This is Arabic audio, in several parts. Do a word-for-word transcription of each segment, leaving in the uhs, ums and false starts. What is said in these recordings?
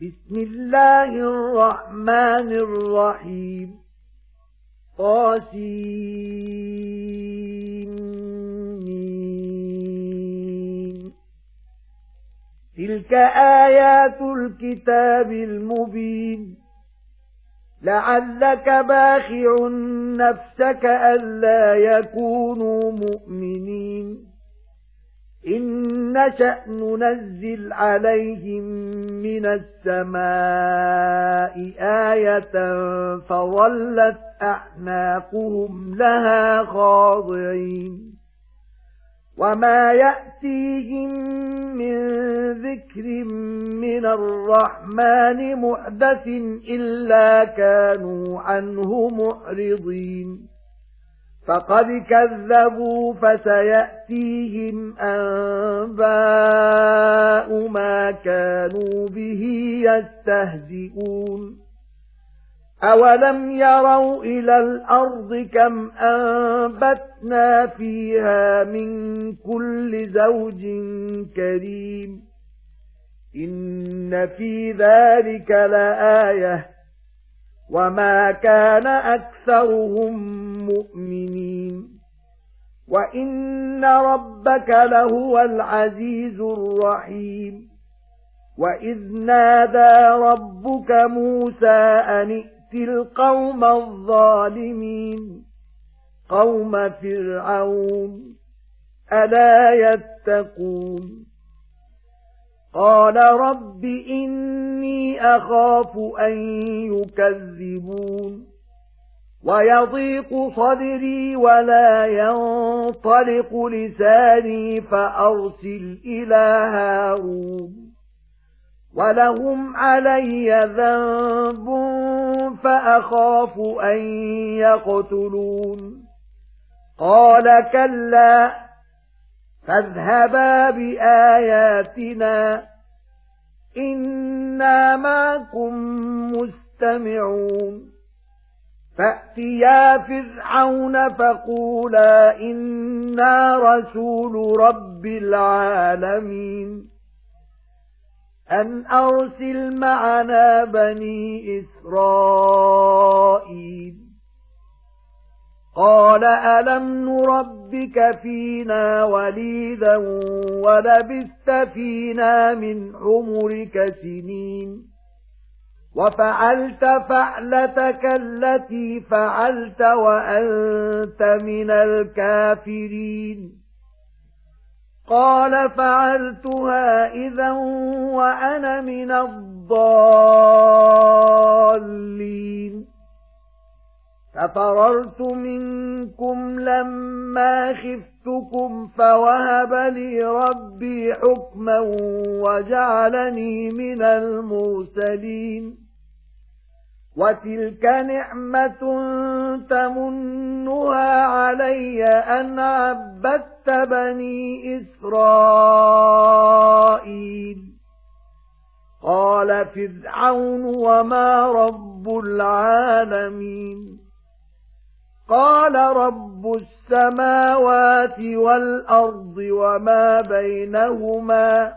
بسم الله الرحمن الرحيم طاسين تلك آيات الكتاب المبين لعلك باخع نفسك ألا يكونوا مؤمنين إن نشأ ننزل عليهم من السماء آية فظلت أعناقهم لها خاضعين وما يأتيهم من ذكر من الرحمن محدث إلا كانوا عنه معرضين فقد كذبوا فسيأتيهم أنباء ما كانوا به يستهزئون أولم يروا إلى الأرض كم أنبتنا فيها من كل زوج كريم إن في ذلك لآية وما كان أكثرهم مؤمنين وإن ربك لهو العزيز الرحيم وإذ نادى ربك موسى أن ائت القوم الظالمين قوم فرعون ألا يتقون قال رب إني أخاف أن يكذبون ويضيق صدري ولا ينطلق لساني فأرسل إلى هارون ولهم علي ذنب فأخاف أن يقتلون قال كلا فاذهبا بآياتنا إنا معكم مستمعون فأتيا فرعون فقولا إنا رسول رب العالمين أن أرسل معنا بني إسرائيل قال ألم نربك فينا وليدا ولبثت فينا من عمرك سنين وفعلت فعلتك التي فعلت وأنت من الكافرين قال فعلتها إذا وأنا من الضالين ففررت منكم لما خفتكم فوهب لي ربي حكما وجعلني من المرسلين وتلك نعمة تمنها علي أن عبدت بني إسرائيل قال فرعون وما رب العالمين قال رب السماوات والأرض وما بينهما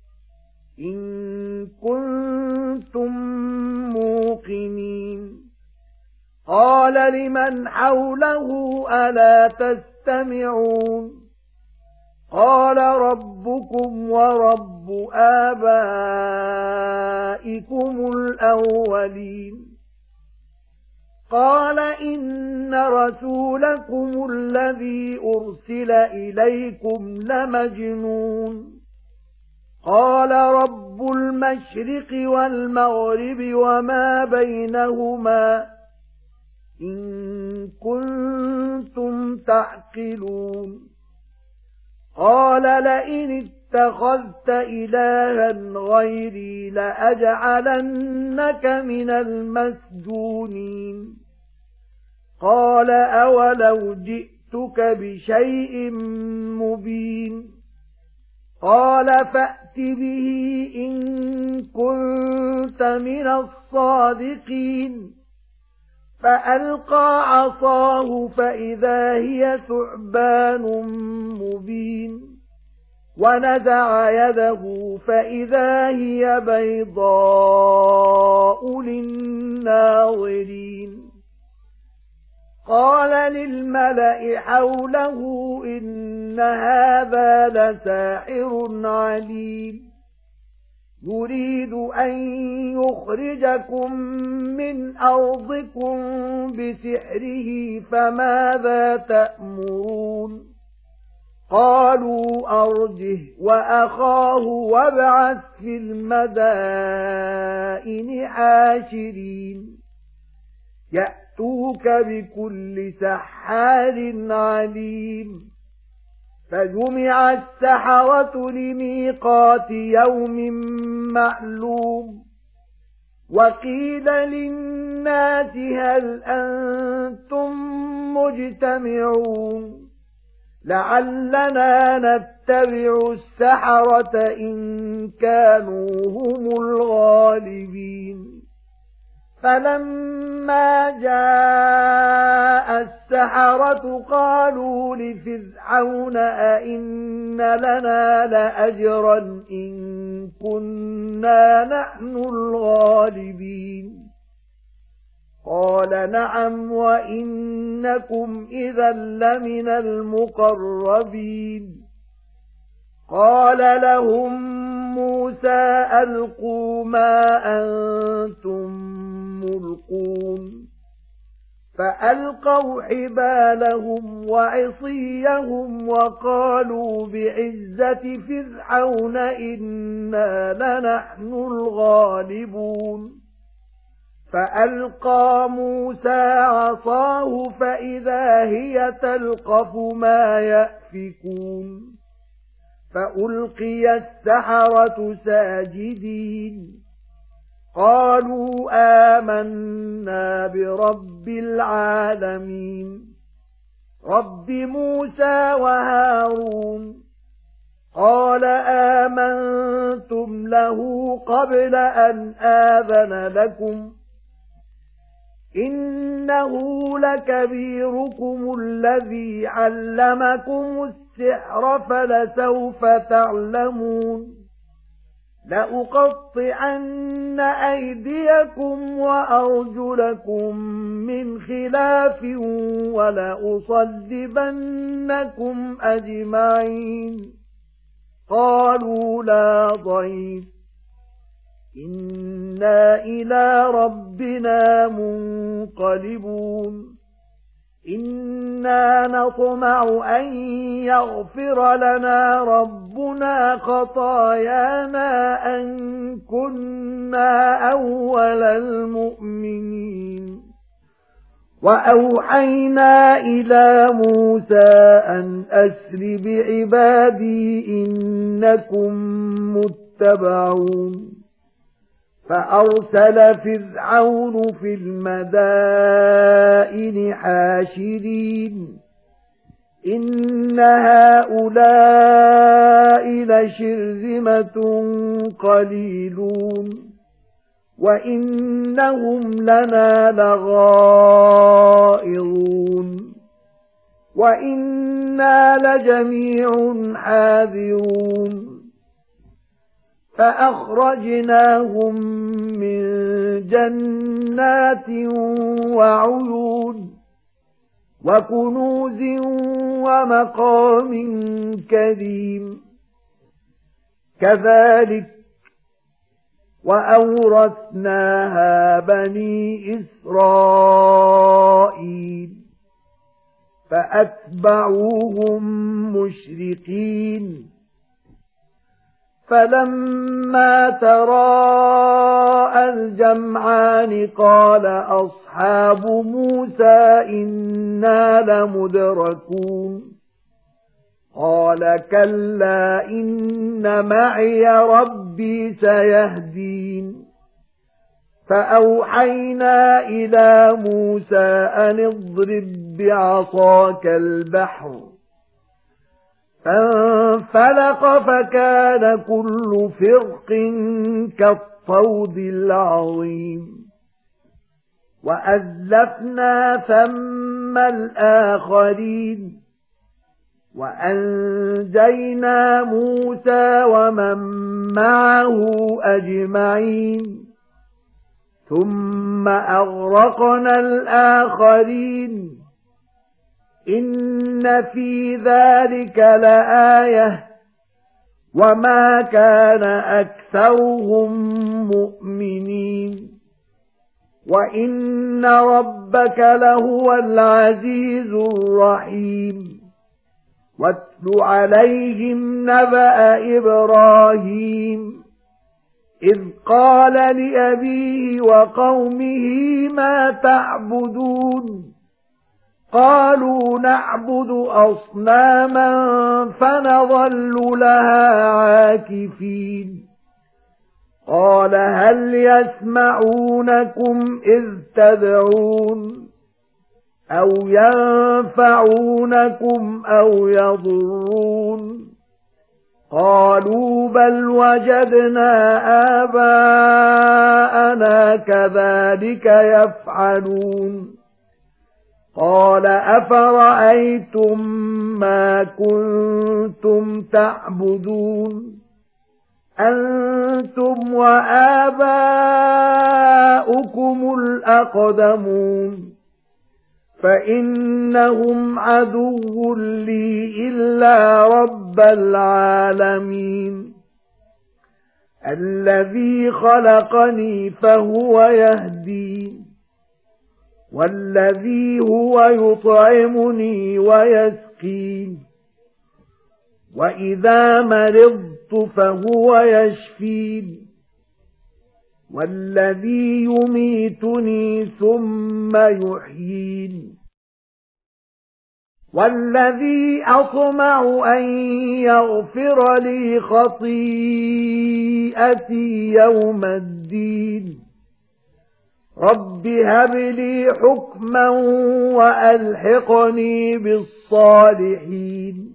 إن كنتم موقنين قال لمن حوله ألا تستمعون قال ربكم ورب آبائكم الأولين قال إن رسولكم الذي أرسل إليكم لمجنون قال رب المشرق والمغرب وما بينهما إن كنتم تعقلون قال لئن اتخذت إلها غيري لأجعلنك من المسجونين قال أولو جئتك بشيء مبين قال فأت به إن كنت من الصادقين فألقى عصاه فإذا هي ثعبان مبين ونزع يده فإذا هي بيضاء للناظرين قال للملأ حوله إن هذا لساحر عليم يريد أن يخرجكم من أرضكم بسحره فماذا تأمرون قالوا أرجه وأخاه وابعث في المدائن حاشرين يأتوك بكل سحار عليم فجمع السحرة لميقات يوم معلوم وقيل للناس هل أنتم مجتمعون لعلنا نتبع السحرة إن كانوا هم الغالبين فلما جاء السحرة قالوا لفرعون أئن لنا لأجرا إن كنا نحن الغالبين قال نعم وإنكم إذا لمن المقربين قال لهم موسى ألقوا ما أنتم ملقون فألقوا حبالهم وعصيهم وقالوا بعزة فرعون إنا لنحن الغالبون فألقى موسى عصاه فإذا هي تلقف ما يأفكون فألقي السحرة ساجدين قالوا آمنا برب العالمين رب موسى وهارون قال آمنتم له قبل أن آذن لكم إنه لكبيركم الذي علمكم السحر فلسوف تعلمون لأقطعن أيديكم وأرجلكم من خلاف ولأصلبنكم أجمعين قالوا لا ضير إنا إلى ربنا منقلبون إنا نطمع أن يغفر لنا ربنا خطايانا أن كنا أول المؤمنين وأوحينا إلى موسى أن أسر بعبادي إنكم متبعون فأرسل فرعون في المدائن حاشرين إن هؤلاء لشرذمة قليلون وإنهم لنا لغائظون وإنا لجميع حاذرون فأخرجناهم من جنات وعيون وكنوز ومقام كريم كذلك وأورثناها بني إسرائيل فأتبعوهم مشرقين فلما تراءى الجمعان قال أصحاب موسى إنا لمدركون قال كلا إن معي ربي سيهدين فأوحينا إلى موسى أن اضرب بعصاك البحر فانفلق فكان كل فرق كالطود العظيم وأزلفنا ثم الآخرين وأنجينا موسى ومن معه أجمعين ثم أغرقنا الآخرين إن في ذلك لآية وما كان أكثرهم مؤمنين وإن ربك لهو العزيز الرحيم واتل عليهم نبأ إبراهيم إذ قال لأبيه وقومه ما تعبدون قالوا نعبد أصناما فنظل لها عاكفين قال هل يسمعونكم إذ تدعون أو ينفعونكم أو يضرون قالوا بل وجدنا آباءنا كذلك يفعلون قال أفرأيتم ما كنتم تعبدون أنتم وآباؤكم الأقدمون فإنهم عدو لي إلا رب العالمين الذي خلقني فهو يهدين والذي هو يطعمني ويسقين وإذا مرضت فهو يشفين والذي يميتني ثم يحيين والذي أطمع أن يغفر لي خطيئتي يوم الدين رب هب لي حكما وألحقني بالصالحين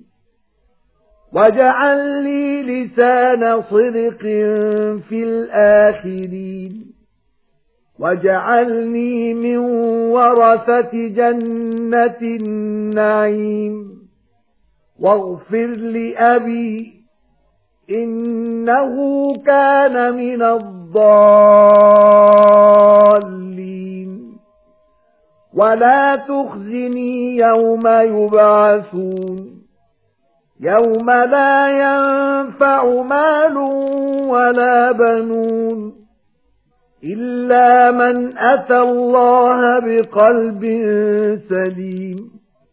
واجعل لي لسان صدق في الآخرين واجعلني من ورثة جنة النعيم واغفر لأبي إنه كان من الضالين ولا تخزني يوم يبعثون يوم لا ينفع مال ولا بنون إلا من أتى الله بقلب سليم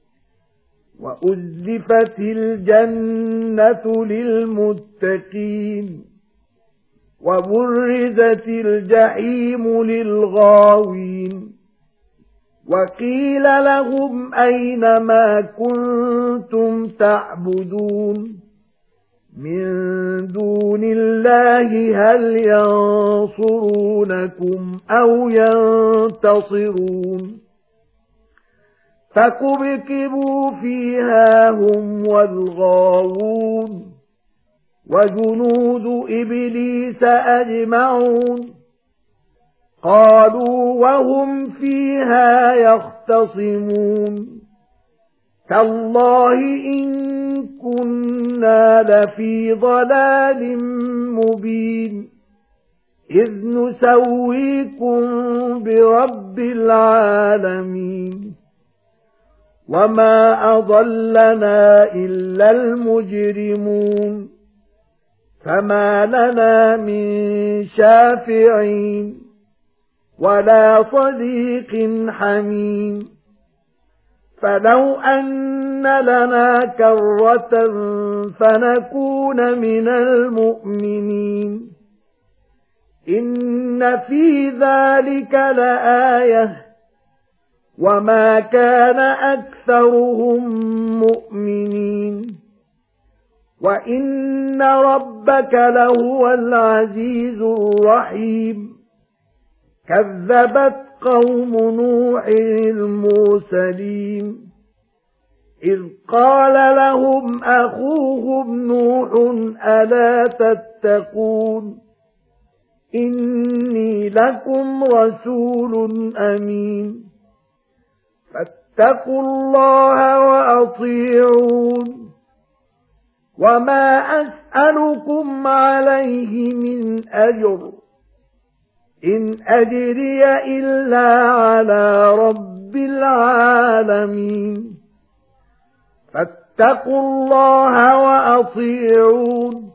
وأزلفت الجنة للمتقين وبرزت الجحيم للغاوين وقيل لهم أين ما كنتم تعبدون من دون الله هل ينصرونكم أو ينتصرون فكبكبوا فيها هم والغاوون وجنود إبليس أجمعون قالوا وهم فيها يختصمون تالله إن كنا لفي ضلال مبين إذ نسويكم برب العالمين وما أضلنا إلا المجرمون فما لنا من شافعين ولا صديق حميم فلو أن لنا كرة فنكون من المؤمنين إن في ذلك لآية وما كان أكثرهم مؤمنين وإن ربك لهو العزيز الرحيم كذبت قوم نوح المرسلين إذ قال لهم أخوهم نوح ألا تتقون إني لكم رسول أمين فاتقوا الله وأطيعون وما أسألكم عليه من أجر إن أجري إلا على رب العالمين فاتقوا الله وأطيعون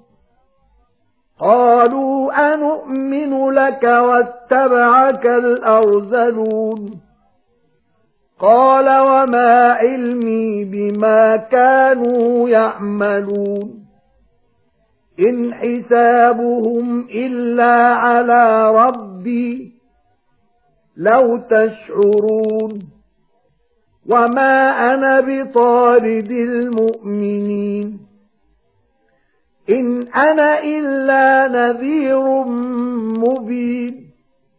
قالوا أنؤمن لك واتبعك الأرذلون قال وما علمي بما كانوا يعملون إن حسابهم إلا على ربي لو تشعرون وما أنا بطارد المؤمنين إن أنا إلا نذير مبين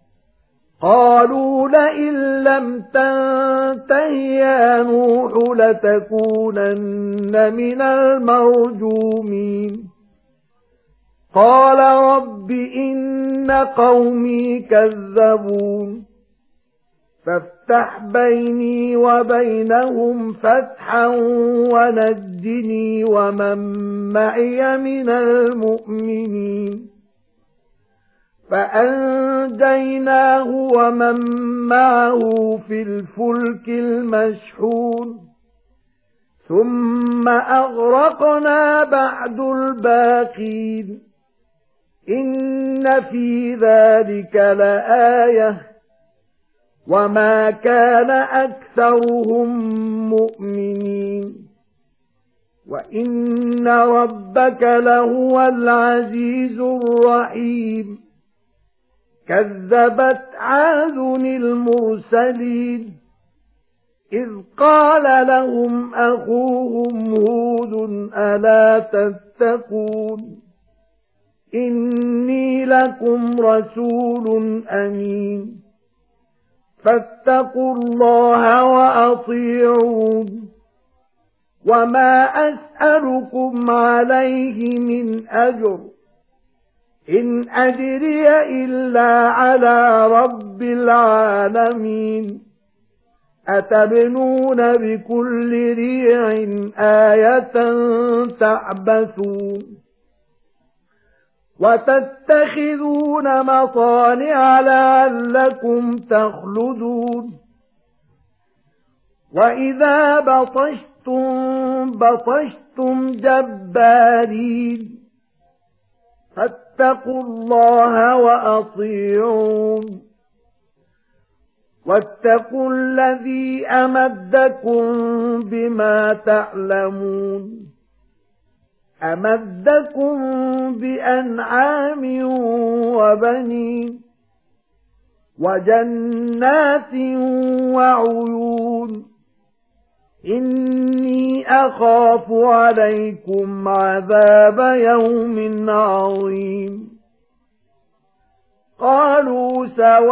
قالوا لئن لم تنته يا نوح لتكونن من المرجومين قال رب إن قومي كذبون فافتح بيني وبينهم فتحا ونجني ومن معي من المؤمنين فأنجيناه ومن معه في الفلك المشحون ثم أغرقنا بعد الباقين إن في ذلك لآية وما كان أكثرهم مؤمنين وإن ربك لهو العزيز الرحيم كذبت عاد المرسلين إذ قال لهم أخوهم هود ألا تتقون إني لكم رسول أمين فاتقوا الله وأطيعون وما أسألكم عليه من أجر إن أجري إلا على رب العالمين أتبنون بكل ريع آية تعبثون وتتخذون مصانع لعلكم تخلدون وإذا بطشتم بطشتم جبارين فاتقوا الله وأطيعون واتقوا الذي أمدكم بما تعلمون أمدكم بأنعام وبنين وجنات وعيون إني أخاف عليكم عذاب يوم عظيم قالوا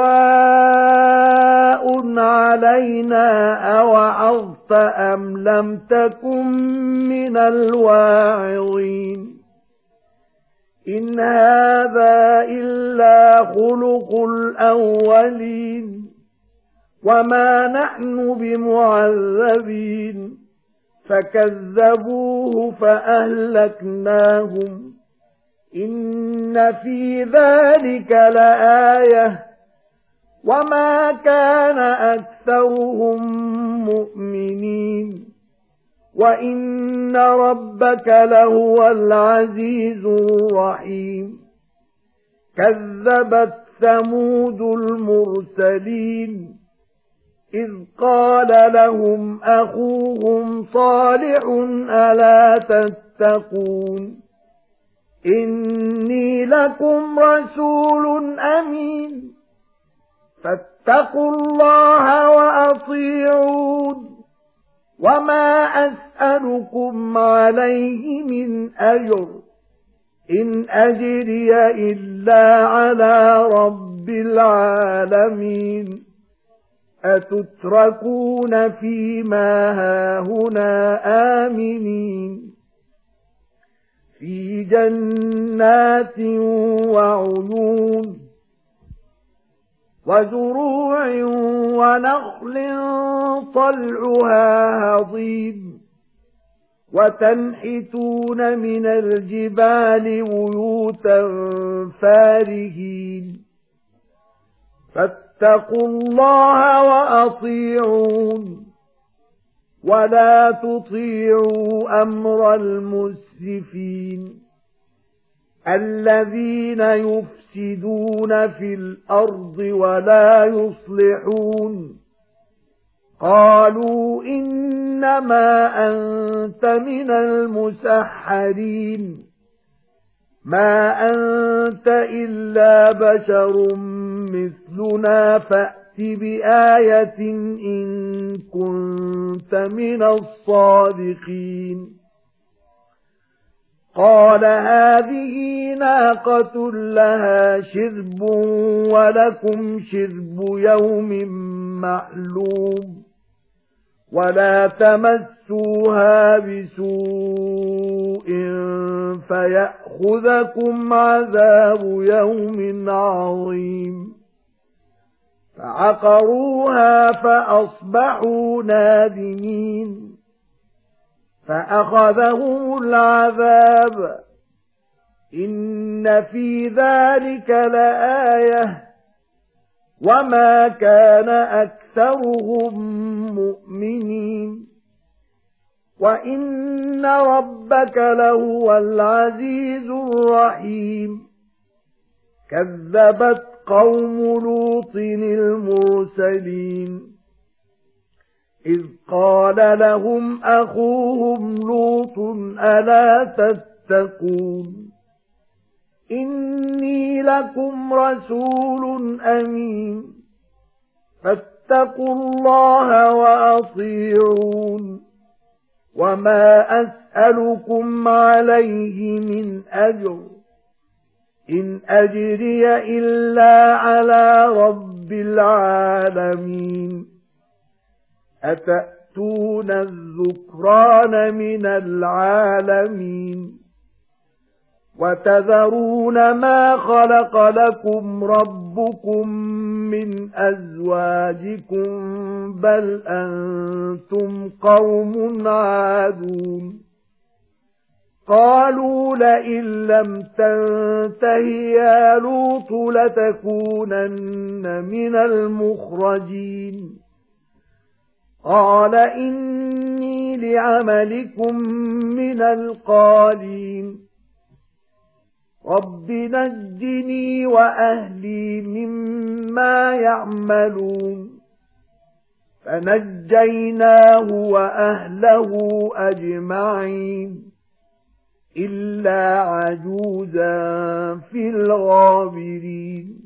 سواء علينا أوعظت أم لم تكن من الواعظين إن هذا إلا خلق الأولين وما نحن بمعذبين فكذبوه فأهلكناهم إن في ذلك لآية وما كان أكثرهم مؤمنين وإن ربك لهو العزيز الرحيم كذبت ثمود المرسلين إذ قال لهم أخوهم صالح ألا تتقون إني لكم رسول أمين فاتقوا الله وأطيعون وما أسألكم عليه من أجر إن أجري إلا على رب العالمين أتتركون فيما هاهنا آمنين في جنات وعيون وزروع ونخل طلعها هضيم وتنحتون من الجبال بيوتا فارهين فاتقوا الله وأطيعون ولا تطيعوا أمر المسرفين الذين يفسدون في الأرض ولا يصلحون قالوا إنما أنت من المسحرين ما أنت إلا بشر مثلنا فأت بآية إن كنت من الصادقين قال هذه ناقة لها شرب ولكم شرب يوم معلوم ولا تمسوها بسوء فيأخذكم عذاب يوم عظيم فعقروها فأصبحوا نادمين فأخذهم العذاب إن في ذلك لآية وما كان أكثرهم مؤمنين وإن ربك لهو العزيز الرحيم كذبت قوم لوط المرسلين إذ قال لهم أخوهم لوط ألا تتقون إني لكم رسول أمين فاتقوا الله وأطيعون وما أسألكم عليه من أجر إن أجري إلا على رب العالمين أتأتون الذكران من العالمين وتذرون ما خلق لكم ربكم من أزواجكم بل أنتم قوم عادون قالوا لئن لم تنته يا لوط لتكونن من المخرجين قال إني لعملكم من القالين رب نجني وأهلي مما يعملون فنجيناه وأهله أجمعين إلا عجوزا في الغابرين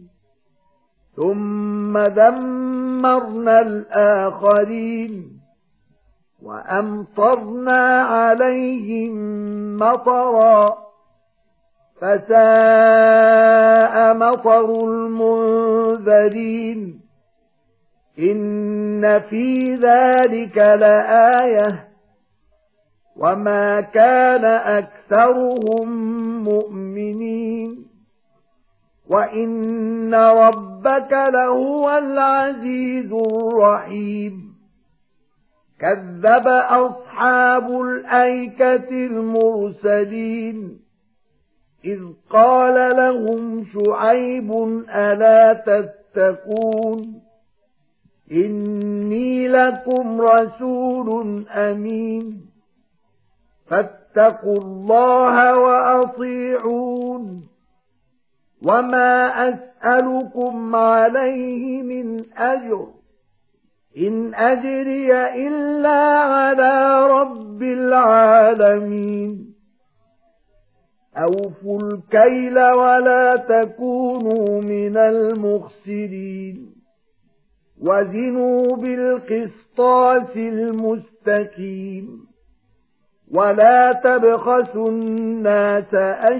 ثم دمرنا الآخرين وأمطرنا عليهم مطرا فساء مطر المنذرين إن في ذلك لآية وما كان أكثرهم مؤمنين وإن ربك لهو العزيز الرحيم كذب أصحاب الأيكة المرسلين إذ قال لهم شعيب ألا تتقون إني لكم رسول أمين فاتقوا الله وأطيعون وما أسألكم عليه من أجر إن أجري إلا على رب العالمين أوفوا الكيل ولا تكونوا من المخسرين وزنوا بالقسطاس المستقيم ولا تبخسوا الناس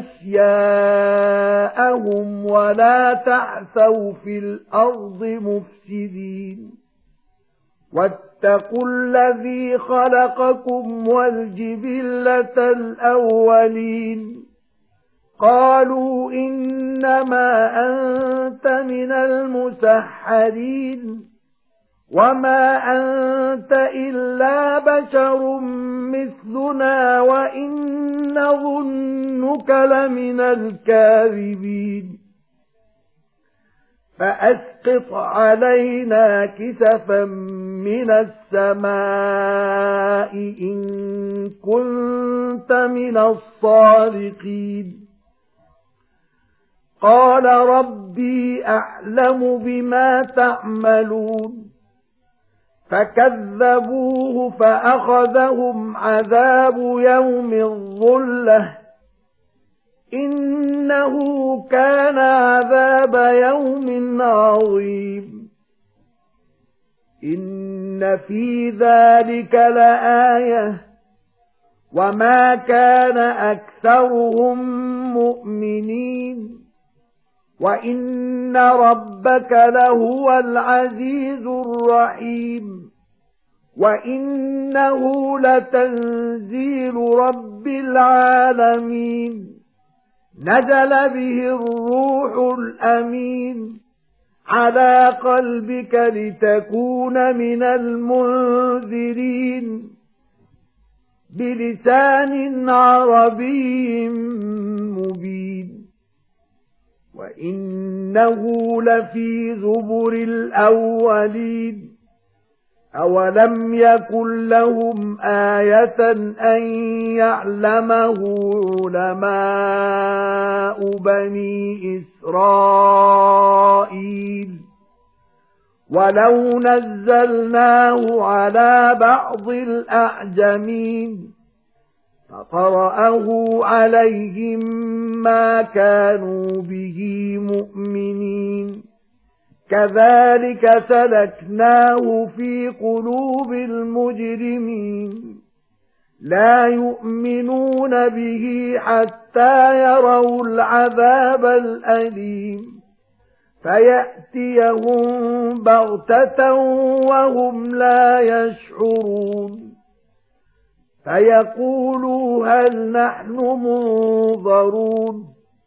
أشياءهم ولا تعثوا في الأرض مفسدين واتقوا الذي خلقكم والجبلة الأولين قالوا إنما أنت من المسحرين وَمَا أَنْتَ إِلَّا بَشَرٌ مِثْلُنَا وَإِن نَّظُنُّكَ لَمِنَ الْكَاذِبِينَ فَأَسْقِطْ عَلَيْنَا كِسَفًا مِنَ السَّمَاءِ إِن كُنتَ مِنَ الصَّادِقِينَ قَالَ رَبِّي أَعْلَمُ بِمَا تَعْمَلُونَ فَكَذَّبُوهُ فَأَخَذَهُمْ عَذَابُ يَوْمِ الظُّلَّةِ إِنَّهُ كَانَ عَذَابَ يَوْمٍ عَظِيمٍ إِنَّ فِي ذَلِكَ لَآيَةً وَمَا كَانَ أَكْثَرُهُم مُؤْمِنِينَ وَإِنَّ رَبَّكَ لَهُوَ الْعَزِيزُ الرَّحِيمُ وَإِنَّهُ لَتَنزِيلُ رَبِّ الْعَالَمِينَ نَزَلَ بِهِ الرُّوحُ الْأَمِينُ عَلَى قَلْبِكَ لِتَكُونَ مِنَ الْمُنذِرِينَ بِلِسَانٍ عَرَبِيٍّ مُبِينٍ وَإِنَّهُ لَفِي زُبُرِ الْأَوَّلِينَ أَوَلَمْ يَكُنْ لَهُمْ آيَةً أَنْ يَعْلَمَهُ عُلَمَاءُ بَنِي إِسْرَائِيلَ وَلَوْ نَزَّلْنَاهُ عَلَى بَعْضِ الْأَعْجَمِينَ فَقَرَأَهُ عَلَيْهِمْ مَا كَانُوا بِهِ مُؤْمِنِينَ كَذَلِكَ سَلَكْنَاهُ فِي قُلُوبِ الْمُجْرِمِينَ لَا يُؤْمِنُونَ بِهِ حَتَّى يَرَوْا الْعَذَابَ الْأَلِيمَ فَيَأْتِيَهُم بَغْتَةً وَهُمْ لَا يَشْعُرُونَ فَيَقُولُوا هَلْ نَحْنُ مُنظَرُونَ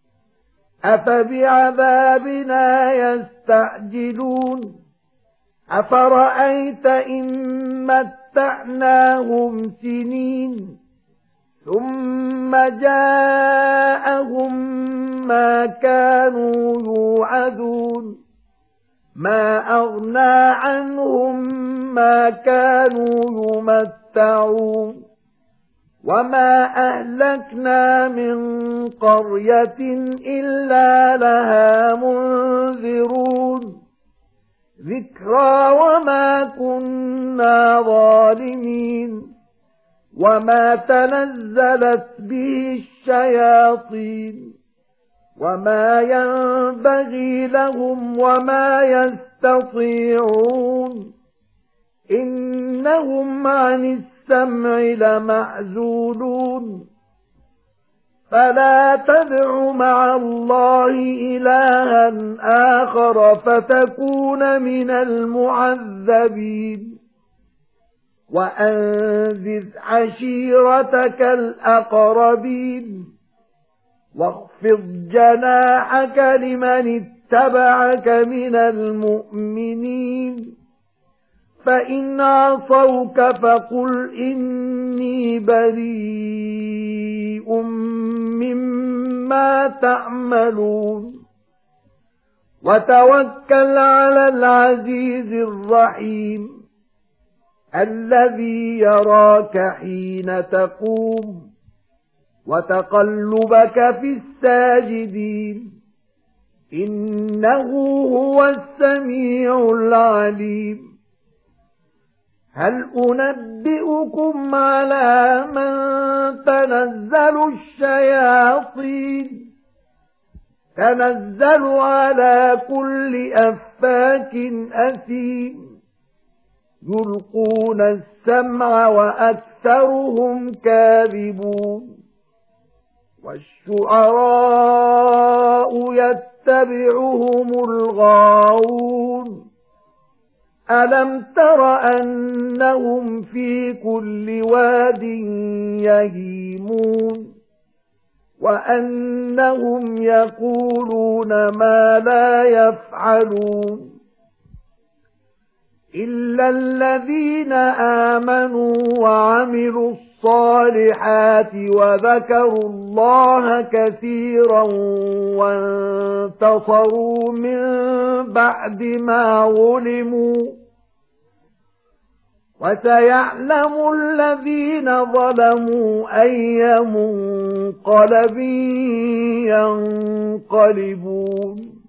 أَفَبِعَذَابِنَا يَسْتَعْجِلُونَ أَفَرَأَيْتَ إِن مَّتَّعْنَاهُمْ سِنِينَ ثُمَّ جَاءَهُم مَّا كَانُوا يُوعَدُونَ مَا أَغْنَى عَنْهُم مَّا كَانُوا يُمَتَّعُونَ وَمَا أَهْلَكْنَا مِنْ قَرْيَةٍ إِلَّا لَهَا مُنذِرُونَ ذِكْرَى وَمَا كُنَّا ظَالِمِينَ وَمَا تَنَزَّلَتْ بِهِ الشَّيَاطِينُ وَمَا يَنبَغِي لَهُمْ وَمَا يَسْتَطِيعُونَ إِنَّهُمْ عَنِ السَّمْعِ لَمَعْزُولُونَ فَلَا تَدْعُ مَعَ اللَّهِ إِلَٰهًا آخَرَ فَتَكُونَ مِنَ الْمُعَذَّبِينَ وَأَنذِرْ عَشِيرَتَكَ الْأَقْرَبِينَ وَاخْفِضْ جَنَاحَكَ لِمَنِ اتَّبَعَكَ مِنَ الْمُؤْمِنِينَ فَإِنْ عَصَوْكَ فَقُلْ إِنِّي بَرِيءٌ مِّمَّا تَعْمَلُونَ وَتَوَكَّلْ عَلَى الْعَزِيزِ الرَّحِيمِ الَّذِي يَرَاكَ حِينَ تَقُومُ وَتَقَلُّبَكَ فِي السَّاجِدِينَ إِنَّهُ هُوَ السَّمِيعُ الْعَلِيمُ هَلْ أُنَبِّئُكُمْ عَلَى مَنْ تَنَزَّلُ الشَّيَاطِينُ تَنَزَّلُ عَلَى كُلِّ أَفَّاكٍ أَثِيمٍ يُلْقُونَ السَّمْعَ وَأَكْثَرُهُمْ كَاذِبُونَ وَالشُّعَرَاءُ يَتَّبِعُهُمُ الْغَاوُونَ أَلَمْ تَرَ أَنَّهُمْ فِي كُلِّ وَادٍ يَهِيمُونَ وَأَنَّهُمْ يَقُولُونَ مَا لَا يَفْعَلُونَ إِلَّا الَّذِينَ آمَنُوا وَعَمِلُوا الصَّالِحَاتِ وَذَكَرُوا اللَّهَ كَثِيرًا وَانتَصَرُوا مِن بَعْدِ مَا ظُلِمُوا وَسَيَعْلَمُ الَّذِينَ ظَلَمُوا أَيَّ مُنقَلَبٍ يَنقَلِبُونَ